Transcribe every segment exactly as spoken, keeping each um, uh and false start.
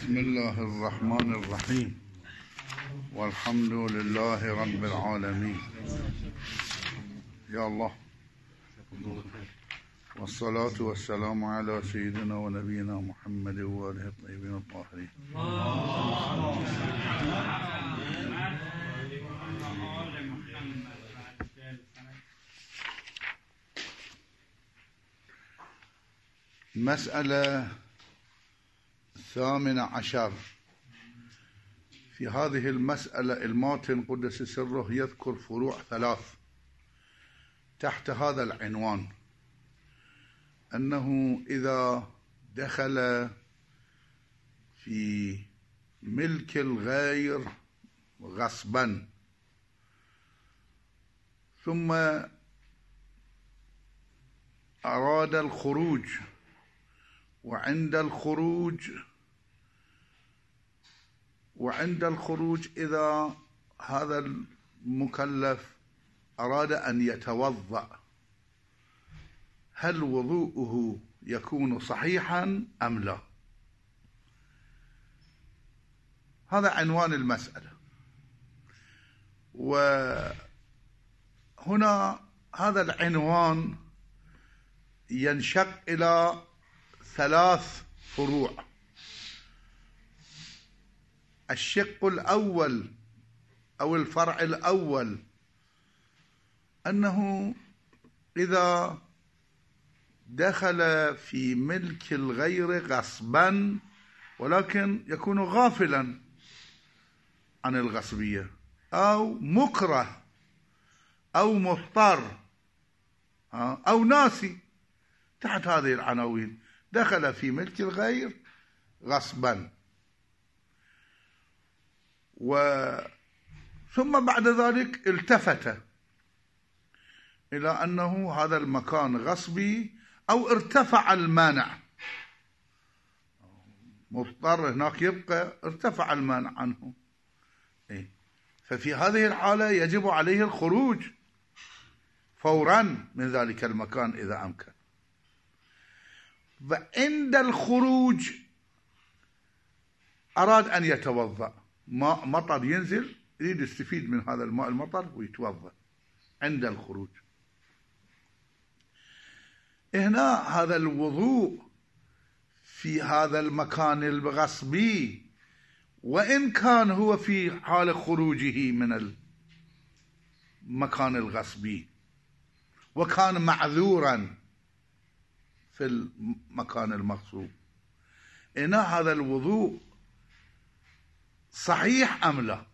بسم الله الرحمن الرحيم والحمد لله رب العالمين. يا الله، والصلاة والسلام على سيدنا ونبينا محمد وآله الطيبين الطاهرين. مسألة الثامنة عشر. في هذه المسألة الماتن قدس سره يذكر فروع ثلاث تحت هذا العنوان، أنه إذا دخل في ملك الغير غصبا ثم أراد الخروج، وعند الخروج وعند الخروج إذا هذا المكلف أراد أن يتوضأ، هل وضوءه يكون صحيحا أم لا؟ هذا عنوان المسألة. وهنا هذا العنوان ينشق إلى ثلاث فروع. الشق الأول أو الفرع الأول أنه إذا دخل في ملك الغير غصبا ولكن يكون غافلا عن الغصبية، أو مكره أو مضطر أو ناسي، تحت هذه العناوين دخل في ملك الغير غصبا، و ثم بعد ذلك التفت إلى أنه هذا المكان غصبي، أو ارتفع المانع، مضطر هناك يبقى، ارتفع المانع عنه، ففي هذه الحالة يجب عليه الخروج فورا من ذلك المكان إذا أمكن. وعند الخروج أراد أن يتوضأ، ماء مطر ينزل يريد يستفيد من هذا الماء المطر ويتوضأ عند الخروج. هنا هذا الوضوء في هذا المكان الغصبي، وإن كان هو في حال خروجه من المكان الغصبي وكان معذورا في المكان المغصوب، هنا هذا الوضوء صحيح أم لا؟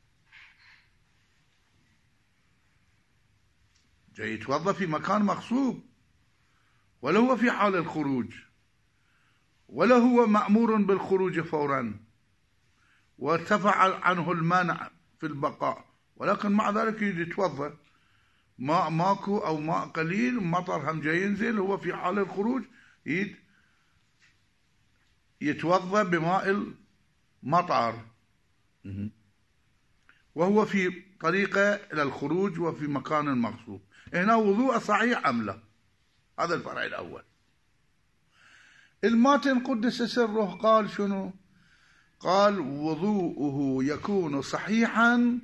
جاي يتوضأ في مكان مغصوب، ولا هو في حال الخروج، ولا هو مأمور بالخروج فورا وارتفع عنه المانع في البقاء، ولكن مع ذلك يتوضأ، ماء ماكو أو ماء قليل، مطر هم جاي ينزل، هو في حال الخروج يتوضأ بماء المطر وهو في طريقه إلى الخروج وفي مكان مغصوب. هنا وضوء صحيح أم لا؟ هذا الفرع الأول. الماتن قدس سره قال شنو؟ قال وضوءه يكون صحيحا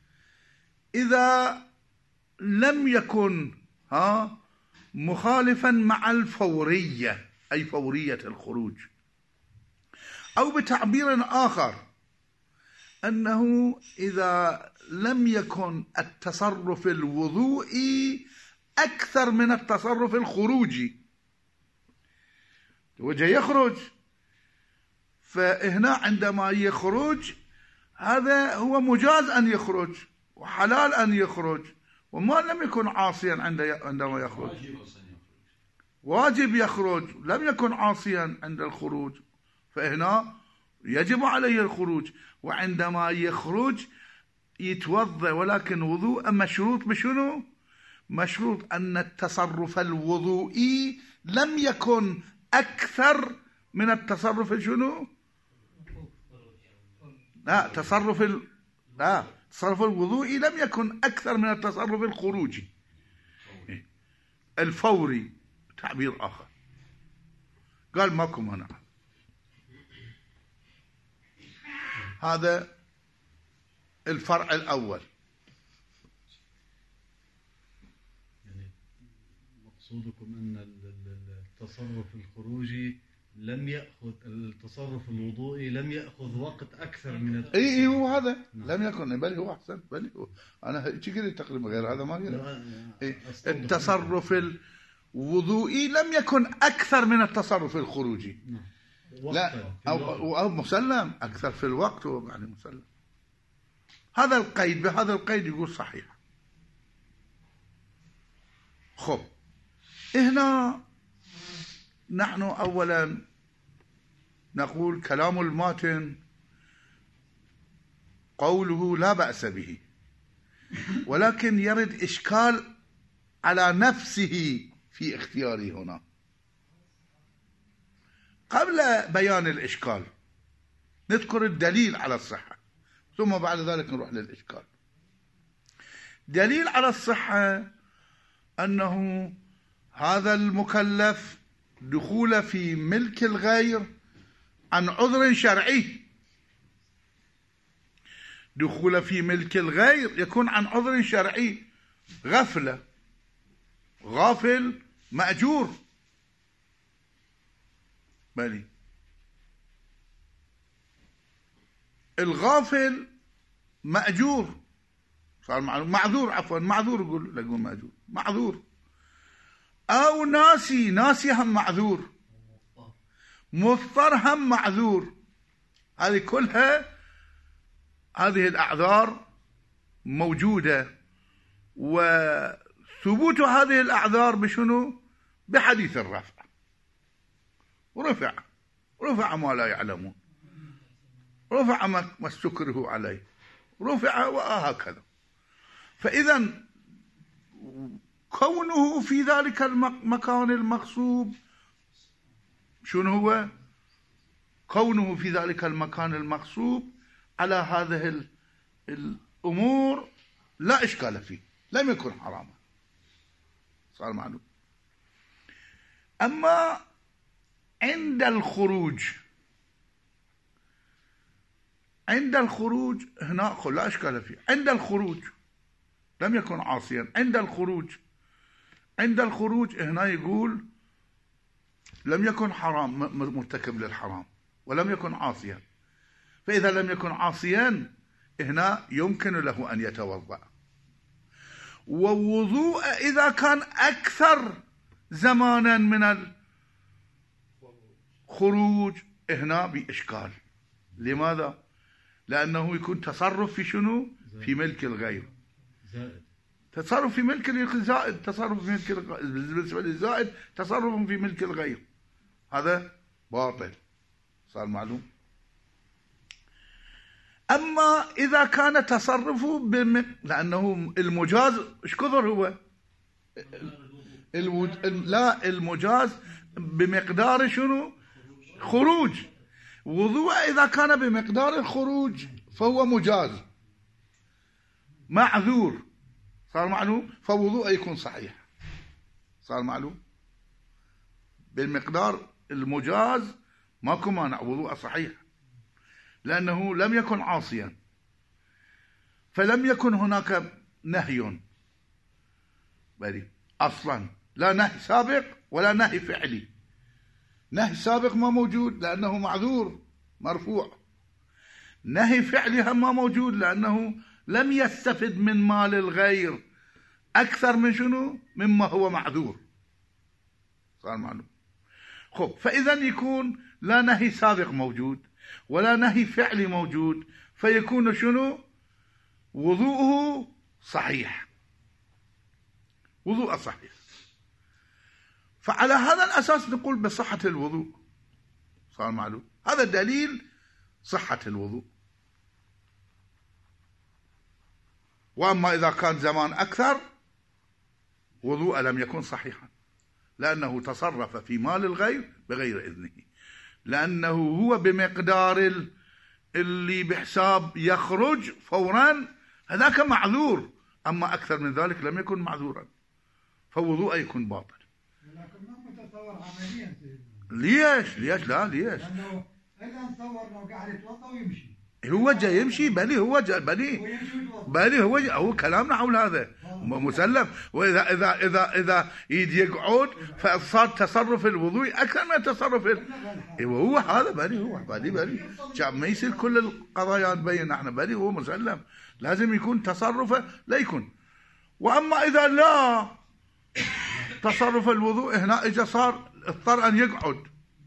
إذا لم يكن ها مخالفا مع الفورية، أي فورية الخروج، أو بتعبير آخر أنه إذا لم يكن التصرف الوضوئي أكثر من التصرف الخروجي، وجه يخرج، فهنا عندما يخرج هذا هو مجاز أن يخرج وحلال أن يخرج، وما لم يكن عاصيا عندما يخرج، واجب يخرج، لم يكن عاصيا عند الخروج، فهنا يجب عليه الخروج. وعندما يخرج يتوضأ، ولكن وضوء مشروط بشنو؟ مشروط أن التصرف الوضوئي لم يكن أكثر من التصرف شنو؟ لا تصرف ال... لا التصرف الوضوئي لم يكن أكثر من التصرف الخروجي الفوري، تعبير آخر. قال ماكو منع. هذا الفرع الأول. يعني مقصودكم أن التصرف الخروجي لم يأخذ التصرف الوضوئي لم يأخذ وقت أكثر من اي اي هو هذا نعم. لم يكن بل هو أحسن بل هو أنا شكري تقريبا غير هذا ما غير إيه؟ التصرف الوضوئي لم يكن أكثر من التصرف الخروجي نعم. لا أو, أو مسلم أكثر في الوقت يعني مسلم. هذا القيد بهذا القيد يقول صحيح. خب هنا نحن أولا نقول كلام الماتن قوله لا بأس به، ولكن يرد إشكال على نفسه في اختياره هنا. قبل بيان الإشكال نذكر الدليل على الصحة، ثم بعد ذلك نروح للإشكال. دليل على الصحة أنه هذا المكلف دخول في ملك الغير عن عذر شرعي. دخول في ملك الغير يكون عن عذر شرعي، غفلة، غافل مأجور. بلي الغافل مأجور صار معذور، عفوا معذور يقول لا يقول مأجور، معذور. أو ناسي، ناسي هم معذور، مضطر هم معذور. هذه كلها هذه الأعذار موجودة، وثبوت هذه الأعذار بشنو؟ بحديث الرفع. ورفع رفع ما لا يعلمون، رفع ما استكره عليه، رفع وهكذا. فإذا كونه في ذلك المكان المغصوب شنو هو؟ كونه في ذلك المكان المغصوب على هذه الأمور لا إشكال فيه، لم يكن حراما، صار معلوم. أما عند الخروج، عند الخروج هنا لا إشكال فيه. عند الخروج لم يكن عاصيا. عند الخروج عند الخروج هنا يقول لم يكن حرام مرتكب للحرام ولم يكن عاصيا. فإذا لم يكن عاصيا هنا يمكن له أن يتوضأ. ووضوء إذا كان أكثر زمانا من الخروج هنا بإشكال. لماذا؟ لأنه يكون تصرف في شنو؟ في ملك الغير. زائد تصرف في ملك الزائد، تصرف في ملك الغير. بالنسبة للزائد تصرف في ملك الغير، هذا باطل، صار معلوم. أما إذا كان تصرفه بم... لأنه المجاز إيش كثر هو؟ الو... لا المجاز بمقدار شنو؟ خروج. وضوء إذا كان بمقدار الخروج فهو مجاز معذور، صار معلوم. فوضوء يكون صحيح، صار معلوم. بالمقدار المجاز ماكو مانع، وضوء صحيح، لأنه لم يكن عاصيا، فلم يكن هناك نهي بل أصلا، لا نهي سابق ولا نهي فعلي. نهي سابق ما موجود لأنه معذور مرفوع، نهي فعلي هم ما موجود لأنه لم يستفد من مال الغير أكثر من شنو؟ مما هو معذور، صار معلوم. خب فإذا يكون لا نهي سابق موجود ولا نهي فعلي موجود، فيكون شنو؟ وضوءه صحيح، وضوء صحيح. فعلى هذا الأساس نقول بصحة الوضوء، صار معلوم. هذا دليل صحة الوضوء. وأما إذا كان زمان أكثر وضوء لم يكن صحيحا، لأنه تصرف في مال الغير بغير إذنه، لأنه هو بمقدار اللي بحساب يخرج فورا هذاك معذور. أما أكثر من ذلك لم يكن معذورا، فوضوء يكون باطل. لكن ما متصور عمليا. ليش؟ ليش لا ليش؟ لأنه إذا نصور لو قاعد يتوضأ ويمشي هو جاي يمشي بلي هو جاي بلي بلي هو جاي هو كلامنا حول هذا مسلم. واذا اذا اذا اذا يجي يقعد فصار تصرف الوضوء اكثر من تصرف ال... هو هذا بلي هو بلي بلي ما يصير كل القضايا نبين احنا بلي هو مسلم لازم يكون تصرفه لا يكون. واما اذا لا تصرف الوضوء هنا اجى صار اضطر ان يقعد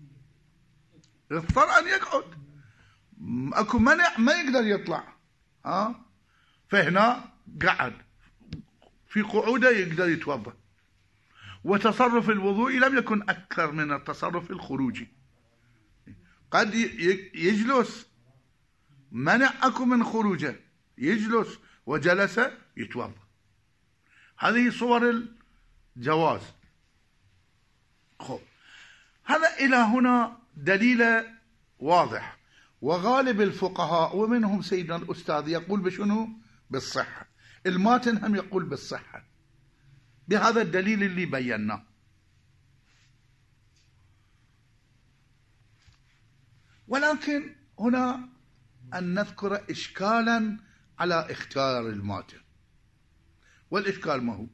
اضطر ان يقعد اكو منع ما يقدر يطلع ها فهنا قعد في قعوده يقدر يتوضا. وتصرف الوضوء لم يكن اكثر من التصرف الخروجي. قد يجلس منع اكو من خروجه يجلس وجلس يتوضا. هذه صور الجواز. خب هذا الى هنا دليل واضح. وغالب الفقهاء ومنهم سيدنا الأستاذ يقول بشنو؟ بالصحة. الماتن هم يقول بالصحة بهذا الدليل اللي بيناه. ولكن هنا أن نذكر إشكالا على اختيار الماتن. والإشكال ما هو؟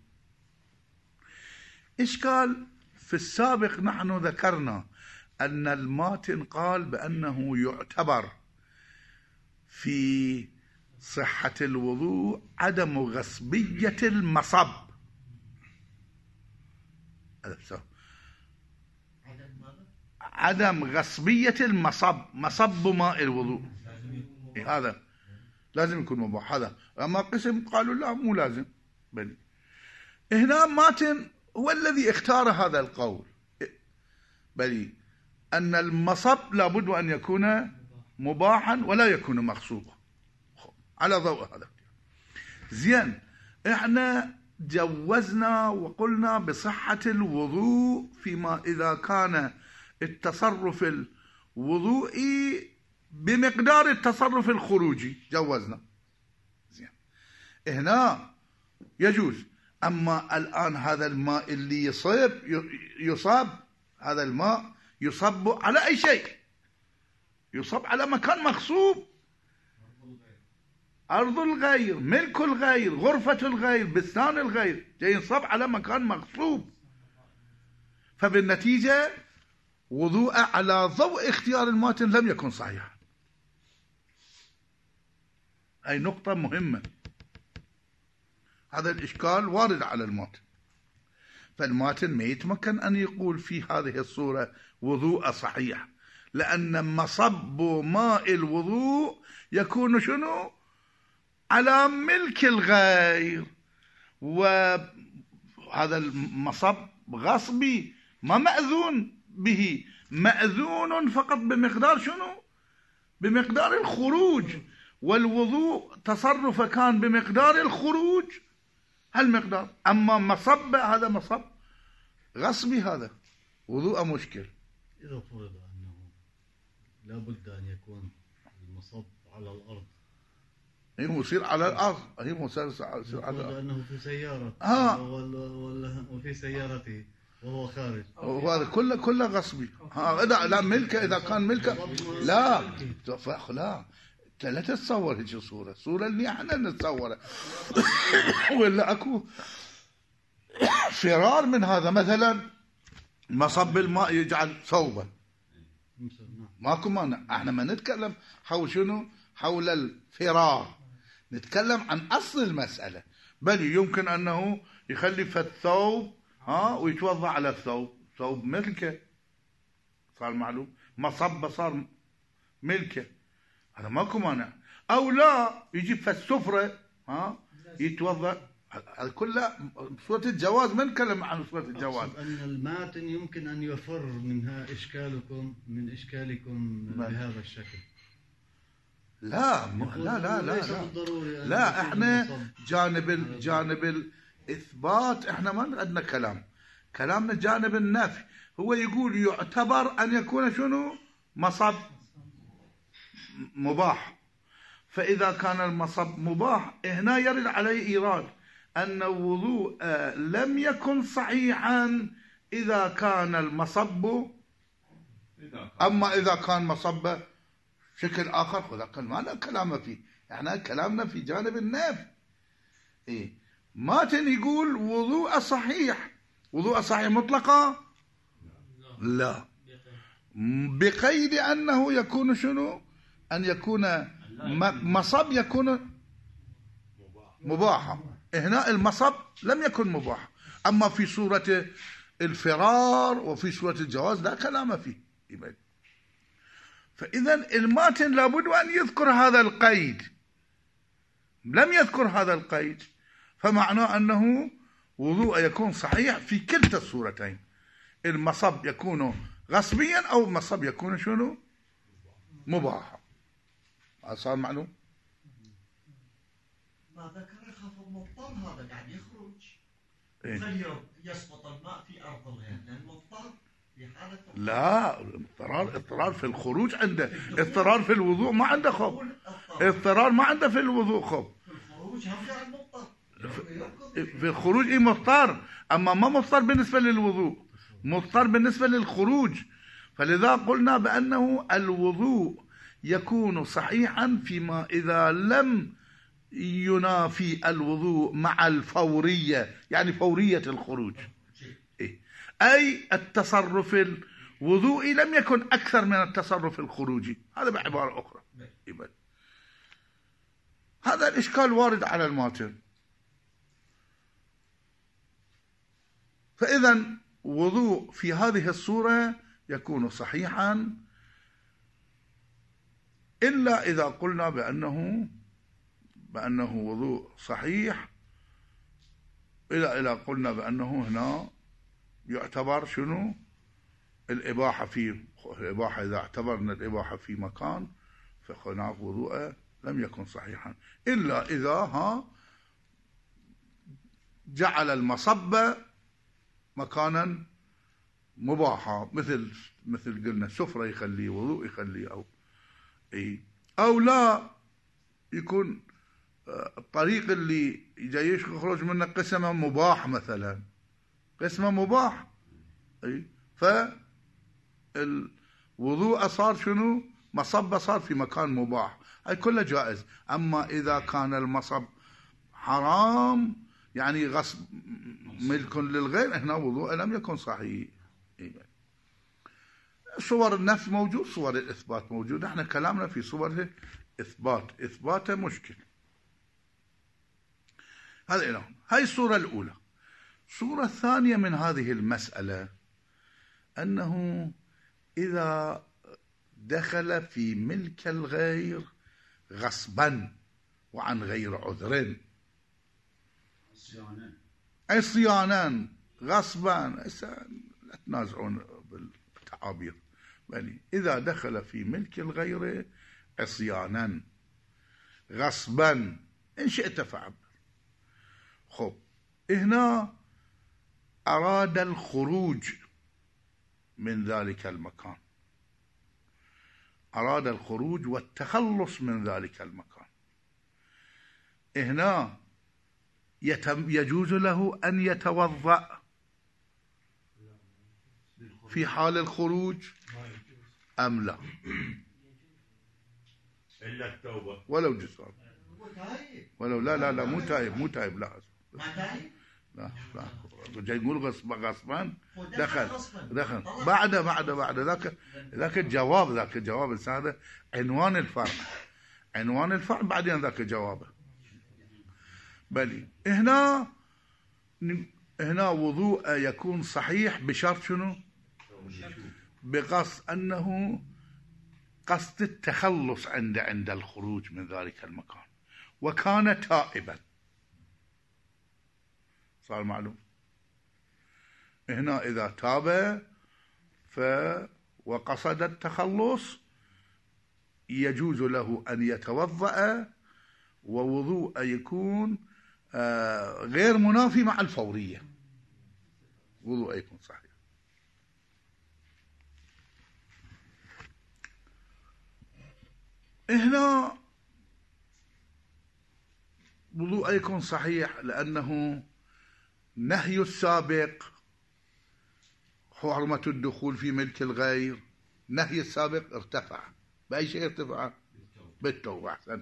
إشكال في السابق نحن ذكرنا أن الماتن قال بأنه يعتبر في صحة الوضوء عدم غصبية المصب. عدم غصبية المصب مصب ماء الوضوء هذا لازم يكون مباح. هذا أما قسم قالوا لا مو لازم. بل هنا ماتن هو الذي اختار هذا القول بل أن المصب لابد أن يكون مباحا ولا يكون مغصوبا على ضوء هذا. زين احنا جوزنا وقلنا بصحة الوضوء فيما إذا كان التصرف الوضوئي بمقدار التصرف الخروجي جوزنا. زين هنا يجوز. أما الآن هذا الماء اللي يصيب يصاب هذا الماء يصب على أي شيء يصب على مكان مغصوب أرض الغير ملك الغير غرفة الغير بستان الغير جاي ينصب على مكان مغصوب. فبالنتيجة وضوء على ضوء اختيار الماتن لم يكن صحيحا. أي نقطة مهمة. هذا الإشكال وارد على الماتن. فالماتن ما يتمكن أن يقول في هذه الصورة وضوء صحيح لأن مصب ماء الوضوء يكون شنو؟ على ملك الغير. وهذا المصب غصبي ما مأذون به مأذون فقط بمقدار شنو؟ بمقدار الخروج. والوضوء تصرف كان بمقدار الخروج هالمقدار. أما مصب هذا مصب غصبي هذا وضوء مشكل. إذا فرض أنه لابد أن يكون المصب على الأرض هي مصير على الأرض هي مصير على الأرض أنه في سيارة آه. وفي سيارته وهو خارج وهذا كله كله غصبي. ها لا لا ملكه إذا كان ملكه لا لا لا تتصور هيك صورة صورة اللي احنا نتصورها ولا اكو فرار من هذا. مثلا مصب الماء يجعل صوبة ماكو مانع. احنا ما نتكلم حول شنو حول الفرار نتكلم عن اصل المسألة. بل يمكن انه يخلي في الثوب ها ويتوضا على الثوب ثوب ملكه صار معلوم مصب صار ملكه هذا ماكو مانع. او لا يجيب في السفرة ها يتوضا. هذا كله صورة الجواز ما نتكلم عن صورة الجواز. أن الماتن يمكن أن يفر منها إشكالكم من إشكالكم بهذا الشكل. لا لا لا لا لا, لا احنا جانب ال... جانب الإثبات احنا ما عندنا كلام. كلامنا جانب النفي. هو يقول يعتبر أن يكون شنو مصب مباح. فإذا كان المصب مباح هنا يرد عليه إيراد أن الوضوء لم يكن صحيحا إذا كان المصب. أما إذا كان مصب شكل آخر خذ أقل ما لا كلام فيه، احنا كلامنا في جانب النفي. إيه ماتن يقول وضوء صحيح، وضوء صحيح مطلقة لا، بقيد أنه يكون شنو؟ أن يكون مصب يكون مباحا. هنا المصب لم يكن مباح، أما في صورة الفرار وفي صورة الجواز لا كلام فيه. فإذا الماتن لابد أن يذكر هذا القيد، لم يذكر هذا القيد، فمعناه أنه وضوء يكون صحيح في كلتا الصورتين، المصب يكون غصبيا أو المصب يكون شنو؟ مباحا. صار معلوم؟ ما ذكر يخاف المضطر هذا قاعد يخرج إيه؟ خليه يسقط الماء في أرض الغير، لأن المضطر في حالة لا، اضطرار اضطرار في الخروج عنده، اضطرار في الوضوء ما عنده خوف، اضطرار ما عنده في الوضوء خوف، في الخروج هم قاعد مضطر، في الخروج ايه مضطر، اما ما مضطر بالنسبة للوضوء، مضطر بالنسبة للخروج. فلذا قلنا بأنه الوضوء يكون صحيحا فيما إذا لم ينافي الوضوء مع الفورية، يعني فورية الخروج، إيه؟ أي التصرف الوضوئي لم يكن أكثر من التصرف الخروجي، هذا بعبارة أخرى. إيه؟ هذا الإشكال وارد على الماتن. فإذا وضوء في هذه الصورة يكون صحيحا إلا إذا قلنا بأنه بأنه وضوء صحيح، إلا إذا قلنا بأنه هنا يعتبر شنو؟ الإباحة في الإباحة، إذا اعتبرنا الإباحة في مكان فهناك وضوء لم يكن صحيحا، إلا إذا ها جعل المصب مكانا مباحا، مثل مثل قلنا سفرة يخليه، وضوء يخليه، أو إيه، أو لا يكون الطريق اللي جاي يخرج منه قسمه مباح، مثلا قسمه مباح، أي فالوضوء صار شنو؟ مصب صار في مكان مباح، أي كله جائز. أما إذا كان المصب حرام يعني غصب ملك للغير، هنا وضوء لم يكن صحيح. صور النفي موجود، صور الإثبات موجود، احنا كلامنا في صور إثبات، إثباته مشكل. هذا إله. هاي الصورة الأولى. الصورة الثانية من هذه المسألة أنه إذا دخل في ملك الغير غصبا وعن غير عذر، عصيانا غصبا، لا تنازعون بالتعابير، يعني إذا دخل في ملك الغير عصيانا غصبا إن شئت فعبر. خب هنا أراد الخروج من ذلك المكان، أراد الخروج والتخلص من ذلك المكان، هنا يجوز له أن يتوضأ في حال الخروج أم لا؟ إلا التوبة ولو جسر، ولو لا لا لا مو تايب، مو تايب، لا لا لا جاي يقول غصب غصبا دخل دخل بعد بعد بعد ذاك ذاك الجواب، ذاك الجواب هذا عنوان الفرع، عنوان الفرع بعدين ذاك جوابه. بل هنا هنا وضوء يكون صحيح بشرط شنو؟ بقصد أنه قصد التخلص عند عند الخروج من ذلك المكان، وكان تائبا. صار معلوم؟ هنا إذا تاب ف وقصد التخلص يجوز له أن يتوضأ، ووضوء يكون غير منافي مع الفورية، وضوء يكون صحيح. هنا وضوء يكون صحيح لأنه نهي السابق حرمة الدخول في ملك الغير، نهي السابق ارتفع، بأي شيء ارتفع؟ بالتوبة. أحسنت.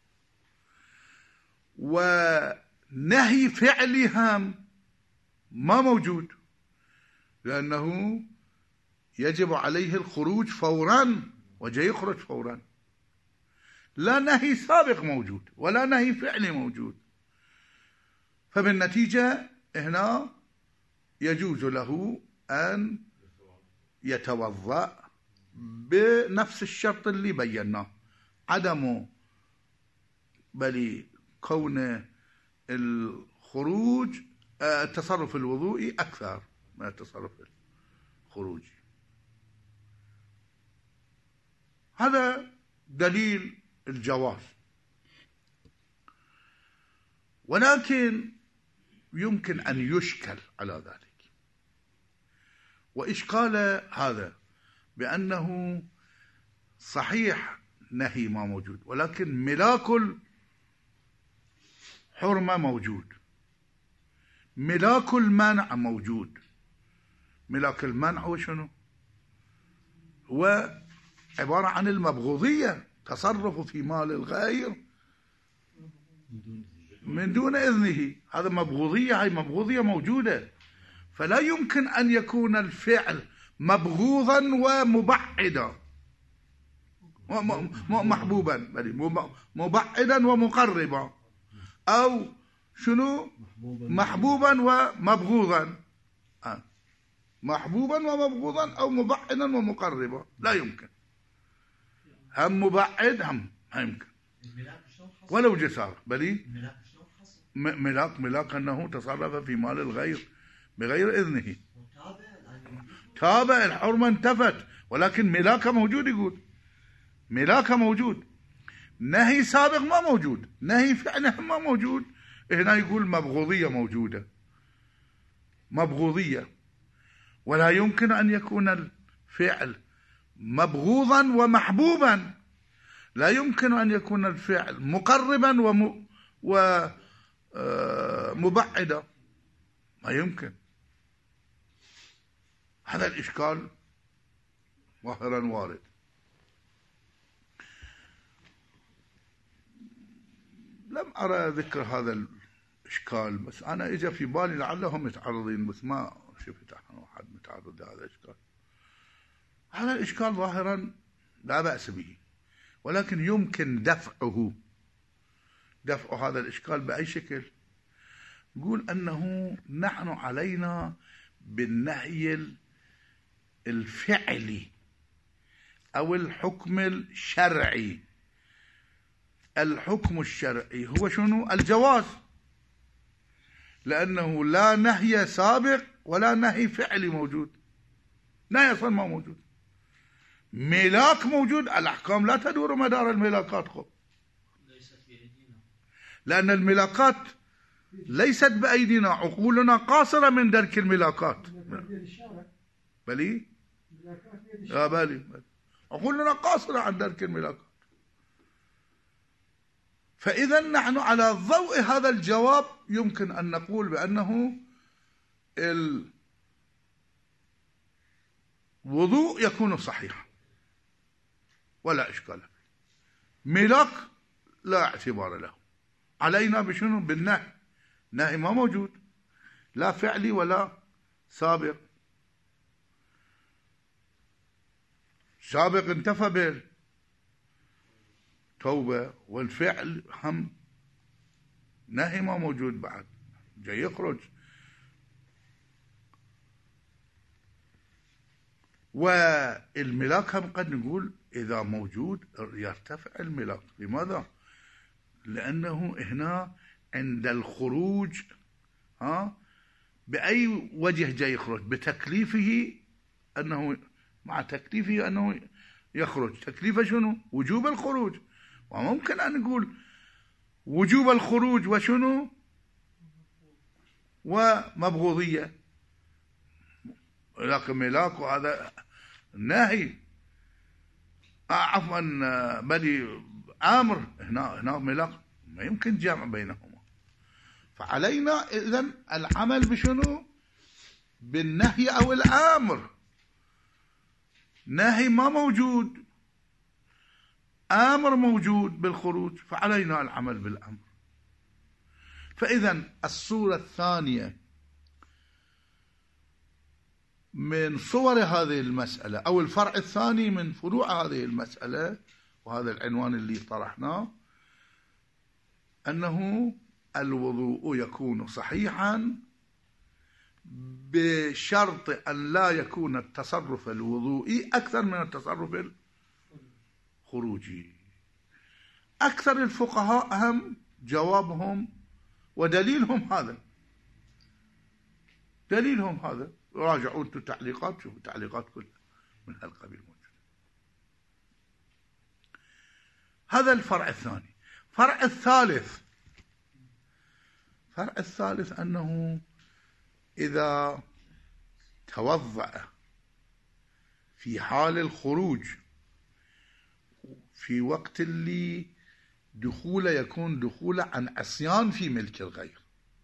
ونهي فعلي هم ما موجود، لأنه يجب عليه الخروج فورا وجاي يخرج فورا. لا نهي سابق موجود ولا نهي فعلي موجود. فبالنتيجة هنا يجوز له أن يتوضأ بنفس الشرط اللي بيناه، عدم بل كون الخروج التصرف الوضوئي أكثر من التصرف الخروجي. هذا دليل الجواز. ولكن يمكن أن يشكل على ذلك، وإشكال هذا بأنه صحيح نهي ما موجود، ولكن ملاك الحرمة موجود، ملاك المنع موجود. ملاك المنع هو شنو؟ هو عبارة عن المبغوضية، تصرف في مال الغير من دون إذنه، هذا مبغوضية، هاي مبغوضية موجودة. فلا يمكن أن يكون الفعل مبغوضا ومبعدا محبوبا، بل مبعدا ومقربا، أو شنو محبوبا ومبغوضا، محبوبا ومبغوضا أو مبعدا ومقربا، لا يمكن. هم مبعد هم لا يمكن ولو جسار، بل ملاك ملاك أنه تصرف في مال الغير بغير إذنه. تابع الحرمة انتفت، ولكن ملاكه موجود. يقول ملاكه موجود، نهي سابق ما موجود، نهي فعله ما موجود. هنا يقول مبغوضية موجودة، مبغوضية. ولا يمكن أن يكون الفعل مبغوضا ومحبوبا، لا يمكن أن يكون الفعل مقربا وم... ومبعدا، ما يمكن. هذا الإشكال ظاهرا وارد. لم أرى ذكر هذا الإشكال، بس أنا إجا في بالي لعلهم متعرضين، بس ما شفت أحد متعرض لهذا الإشكال. هذا الإشكال ظاهرا لا بأس به، ولكن يمكن دفعه. دفع هذا الإشكال بأي شكل؟ نقول أنه نحن علينا بالنهي الفعلي أو الحكم الشرعي. الحكم الشرعي هو شنو؟ الجواز، لأنه لا نهي سابق ولا نهي فعلي موجود، نهي أصلا ما موجود. ملاك موجود، الأحكام لا تدور مدار الملاكات، خب لأن الملاكات ليست بأيدينا، عقولنا قاصرة من درك الملاكات. بلي يا بالي عقولنا قاصرة عن درك الملاكات. فإذا نحن على ضوء هذا الجواب يمكن أن نقول بأنه الوضوء يكون صحيحا ولا إشكال. ملاك لا اعتبار له، علينا بشنو؟ بالنهي. نهي ما موجود، لا فعلي ولا سابق. سابق انتفى بالتوبة، والفعل هم نهي ما موجود بعد، جاي يخرج. والملاك هم قد نقول إذا موجود يرتفع الملاك. لماذا؟ لأنه هنا عند الخروج ها بأي وجه جاي يخرج؟ بتكليفه، أنه مع تكليفه أنه يخرج. تكليفه شنو؟ وجوب الخروج. وممكن أن نقول وجوب الخروج وشنو؟ ومبغوضية. لكن ملاك وهذا نهي، عفوا بل آمر، هنا هنا ملاك، ما يمكن جمع بينهما. فعلينا إذن العمل بشنو؟ بالنهي أو الآمر. نهي ما موجود، أمر موجود بالخروج فعلينا العمل بالأمر. فإذا الصورة الثانية من صور هذه المسألة أو الفرع الثاني من فروع هذه المسألة، وهذا العنوان اللي طرحناه، أنه الوضوء يكون صحيحا بشرط أن لا يكون التصرف الوضوئي أكثر من التصرف الخروجي. أكثر الفقهاء هم جوابهم ودليلهم هذا، دليلهم هذا. راجعوا انتم تعليقات، شوفوا تعليقات كلها من هالقبيل موجودة. هذا الفرع الثاني. فرع الثالث، فرع الثالث أنه إذا توضأ في حال الخروج في وقت اللي دخوله يكون دخوله عن عصيان في ملك الغير،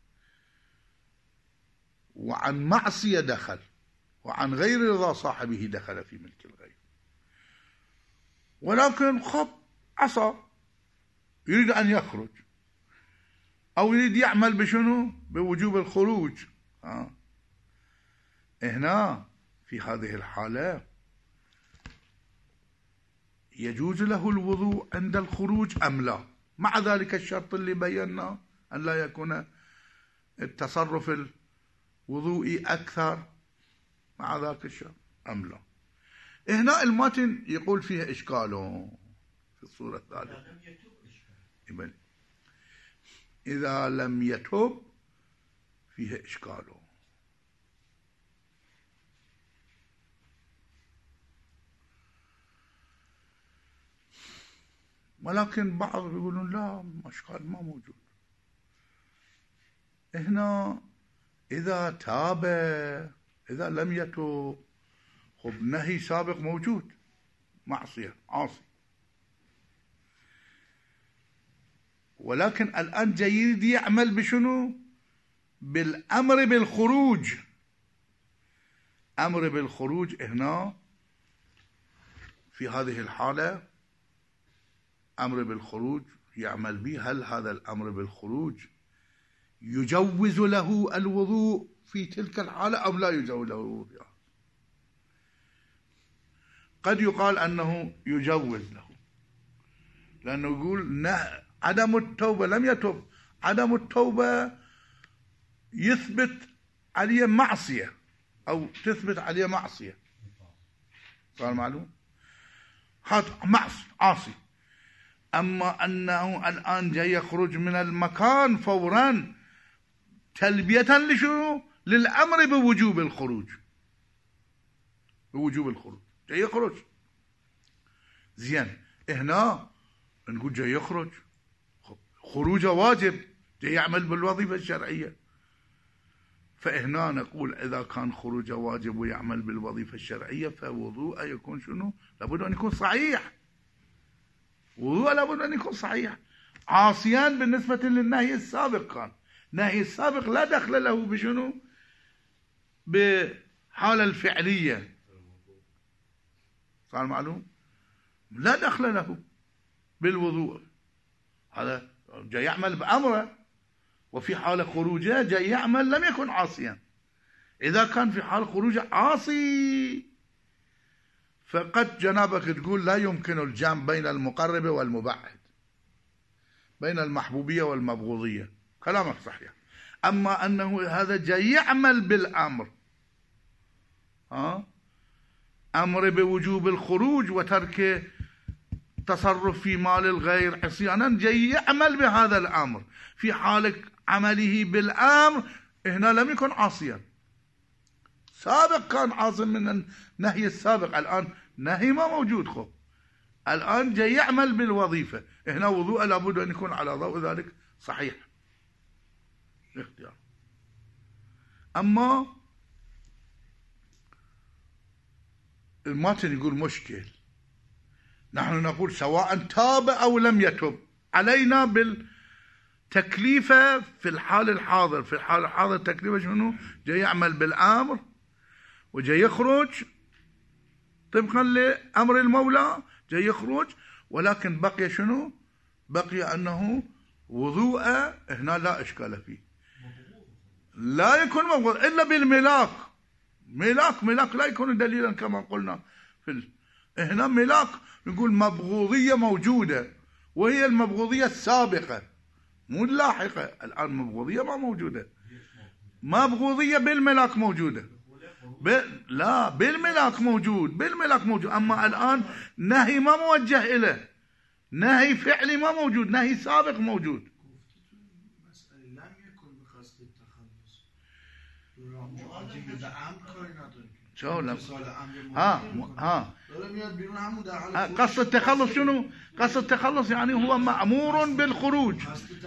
وعن معصية دخل، وعن غير رضا صاحبه دخل في ملك الغير، ولكن خب عصى يريد أن يخرج أو يريد يعمل بشنو؟ بوجوب الخروج. ها. هنا في هذه الحالة يجوز له الوضوء عند الخروج أم لا؟ مع ذلك الشرط اللي بينا أن لا يكون التصرف الوضوئي أكثر مع ذاك الشرط أم لا؟ هنا المتن يقول فيها إشكاله في الصورة الثالثة. إذا لم يتوب فيها إشكاله. ولكن بعض يقولون لا، إشكال ما موجود. هنا إذا تاب، إذا لم يتوب، خب نهي سابق موجود، معصية، عاصي. ولكن الآن جيد يعمل بشنو؟ بالأمر بالخروج. أمر بالخروج هنا في هذه الحالة أمر بالخروج يعمل به. هل هذا الأمر بالخروج يجوز له الوضوء في تلك الحالة أو لا يجوز له الوضوء؟ قد يقال أنه يجوز له، لأنه يقول عدم التوبة، لم يتوب، عدم التوبة يثبت عليه معصية أو تثبت عليه معصية. صار معلوم؟ هذا معصي، عاصي. أما أنه الآن جاي يخرج من المكان فورا تلبية لشنو؟ للأمر بوجوب الخروج، بوجوب الخروج جاي يخرج. زين، هنا نقول جاي يخرج، خروجه واجب، جاي يعمل بالوظيفة الشرعية. فهنا نقول إذا كان خروجه واجب ويعمل بالوظيفة الشرعية فوضوءه يكون شنو؟ لابد أن يكون صحيح. وضوء لابد أن يكون صحيح. عاصيان بالنسبة للنهي السابق، كان نهي السابق لا دخل له بشنو؟ بحالة الفعلية. صار معلوم؟ لا دخل له بالوضوء. هذا جاي يعمل بأمره، وفي حال خروجه جاي يعمل لم يكن عاصيا. إذا كان في حال خروجه عاصي فقد جنابك تقول لا يمكن الجمع بين المقرب والمبعد، بين المحبوبية والمبغوضية. كلامك صحيح. أما أنه هذا جاي يعمل بالأمر، ها، أمر بوجوب الخروج وترك تصرف في مال الغير عصيانا، جاي يعمل بهذا الأمر. في حال عمله بالأمر هنا لم يكن عاصيا، سابق كان عاصم من النهي السابق، الآن نهي ما موجود. خب الآن جاي يعمل بالوظيفة، هنا وضوء لابد أن يكون على ضوء ذلك صحيح الاختيار. أما الماتن يقول مشكل، نحن نقول سواء تاب أو لم يتب علينا بالتكليفة في الحال الحاضر. في الحال الحاضر تكليفة شنو؟ جاي يعمل بالأمر وجاي يخرج طبقا لأمر المولى، جاي يخرج ولكن بقي شنو؟ بقي أنه وضوء هنا لا إشكال فيه، لا يكون مبغوض إلا بالملاك. ملاك ملاك لا يكون دليلا كما قلنا في ال... هنا ملاك نقول مبغوضية موجودة، وهي المبغوضية السابقة مو اللاحقة. الآن مبغوضية ما موجودة، مبغوضية بالملاك موجودة. ب... لا بالملاك موجود، بالملاك موجود. أما الآن نهي ما موجه إليه، نهي فعلي ما موجود، نهي سابق موجود. مسألة لم يكن بقصد التخلص. شو لم ها ها ها قصد التخلص شنو؟ قصد التخلص يعني هو مأمور بالخروج.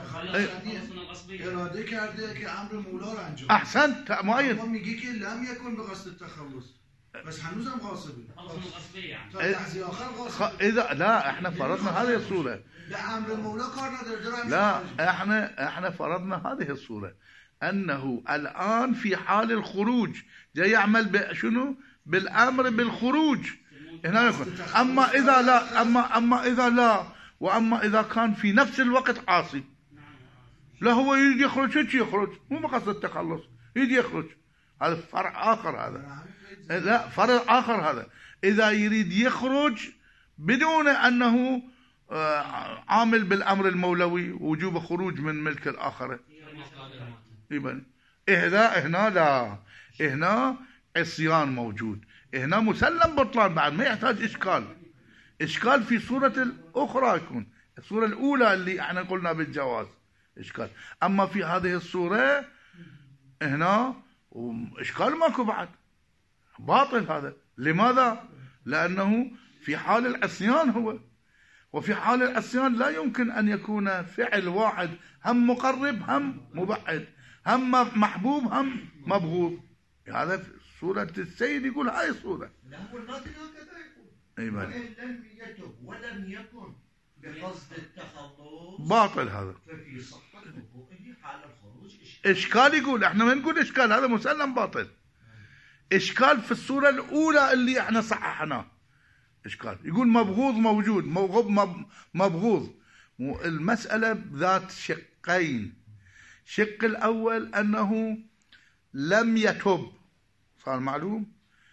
إرادة کرده که امر مولا رو انجام. أحسنت مؤيد. ما میگی که لم يكن بقصد التخلص. بس هنوزم غاصبه. تحزي آخر غاصب. إذا لا إحنا فرضنا هذه الصورة. لأمر المولى كار نداره. لا إحنا إحنا فرضنا هذه الصورة أنه الآن في حال الخروج جاي يعمل بشنو؟ بالأمر بالخروج هنا يكون. أما إذا لا أما أما إذا لا وأما إذا كان في نفس الوقت عاصي، لا هو يريد يخرج هيك يخرج، مو بقصد التخلص، يريد يخرج. هذا فرع آخر هذا. لا فرع آخر هذا. إذا يريد يخرج بدون أنه عامل بالأمر المولوي وجوب خروج من ملك الآخر، يبقى إهداء هنا لا، هنا عصيان موجود، هنا مسلم بطلان بعد ما يحتاج إشكال. إشكال في صورة الأخرى يكون، الصورة الأولى اللي احنا قلنا بالجواز إشكال. أما في هذه الصورة هنا إشكال ماكو بعد، باطل هذا. لماذا؟ لأنه في حال العصيان هو، وفي حال العصيان لا يمكن أن يكون فعل واحد هم مقرب هم مبعد، هم محبوب هم مبغوض. هذا سورة السيد يقول هاي الصورة. لا هو الماتن هكذا يقول. أي وإن لم يتب ولم يكن بقصد التخلص باطل هذا. ففي صحة وقوعه حال الخروج إشكال. إشكال يقول احنا ما نقول إشكال، هذا مسلم باطل. إشكال في الصورة الأولى اللي احنا صححناه. إشكال يقول مبغوض موجود، مبغوض مبغوض. المسألة ذات شقين. شق الأول أنه لم يتب، صار معلوم،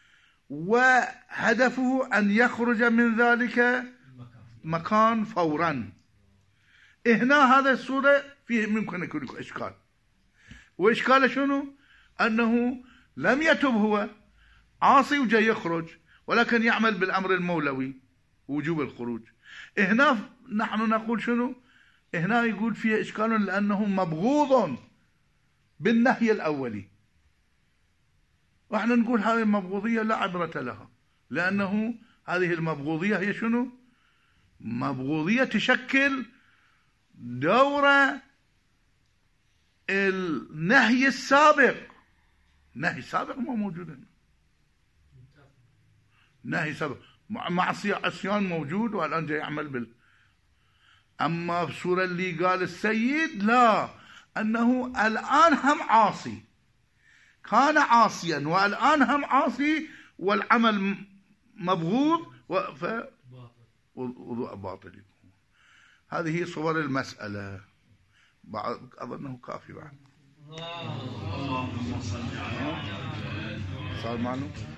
وهدفه أن يخرج من ذلك مكان فورا. هنا هذا الصورة فيه ممكن يكون إشكال. وإشكال شنو؟ أنه لم يتب، هو عاصي وجاي يخرج، ولكن يعمل بالأمر المولوي وجوب الخروج. هنا نحن نقول شنو؟ هنا يقول فيه إشكال لأنه مبغوض بالنهي الأولي، وإحنا نقول هذه المبغوضية لا عبرة لها، لأنه هذه المبغوضية هي شنو؟ مبغوضية تشكل دورة النهي السابق. نهي سابق ما موجود هنا، نهي سابق معصية عصيان موجود والآن جاي يعمل بال. أما بصورة اللي قال السيد لا، أنه الآن هم عاصي، كان عاصيا والآن هم عاصي والعمل مبغوض ف وضوء باطل. هذه صور المسألة. بعد أظنه كافي بعد. صار معلوم.